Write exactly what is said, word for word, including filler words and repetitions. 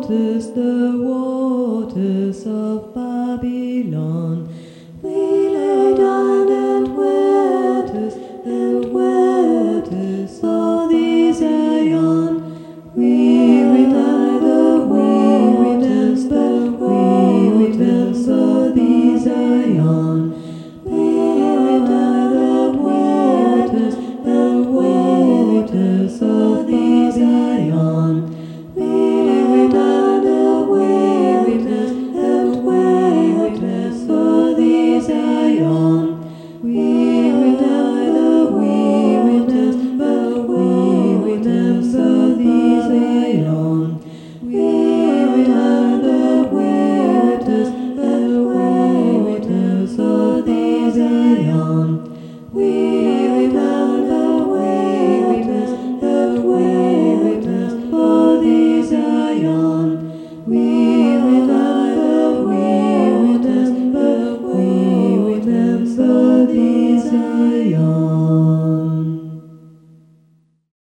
waters, the waters of Babylon. We lay down and waters, and waters of the Zion. We revive the waters, the waters of the Zion. We revive the waters, the waters of the Zion. We revive the waters, the waters of the Zion. We revive the waters, the waters of the Zion. We revive the waters, the waters of the Zion. We revive the waters, the waters of the Zion. We revive the waters, the waters of the Zion.